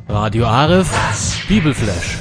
Radio Aref, Bibelflash.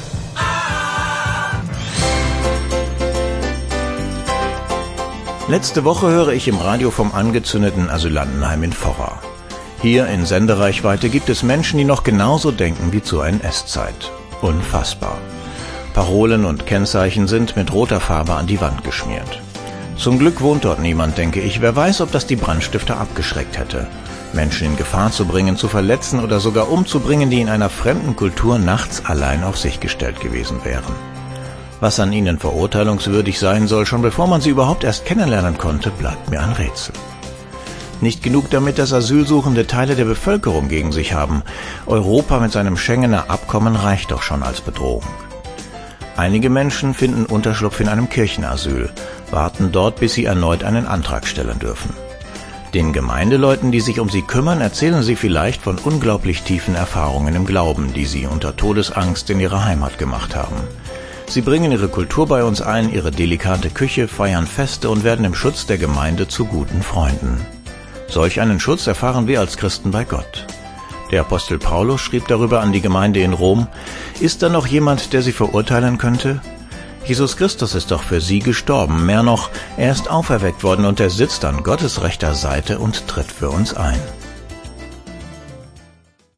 Letzte Woche höre ich im Radio vom angezündeten Asylantenheim in Forra. Hier in Sendereichweite gibt es Menschen, die noch genauso denken wie zur NS-Zeit. Unfassbar. Parolen und Kennzeichen sind mit roter Farbe an die Wand geschmiert. Zum Glück wohnt dort niemand, denke ich. Wer weiß, ob das die Brandstifter abgeschreckt hätte. Menschen in Gefahr zu bringen, zu verletzen oder sogar umzubringen, die in einer fremden Kultur nachts allein auf sich gestellt gewesen wären. Was an ihnen verurteilungswürdig sein soll, schon bevor man sie überhaupt erst kennenlernen konnte, bleibt mir ein Rätsel. Nicht genug damit, dass Asylsuchende Teile der Bevölkerung gegen sich haben. Europa mit seinem Schengener Abkommen reicht doch schon als Bedrohung. Einige Menschen finden Unterschlupf in einem Kirchenasyl, warten dort, bis sie erneut einen Antrag stellen dürfen. Den Gemeindeleuten, die sich um sie kümmern, erzählen sie vielleicht von unglaublich tiefen Erfahrungen im Glauben, die sie unter Todesangst in ihrer Heimat gemacht haben. Sie bringen ihre Kultur bei uns ein, ihre delikate Küche, feiern Feste und werden im Schutz der Gemeinde zu guten Freunden. Solch einen Schutz erfahren wir als Christen bei Gott. Der Apostel Paulus schrieb darüber an die Gemeinde in Rom: Ist da noch jemand, der sie verurteilen könnte? Jesus Christus ist doch für sie gestorben. Mehr noch, er ist auferweckt worden und er sitzt an Gottes rechter Seite und tritt für uns ein.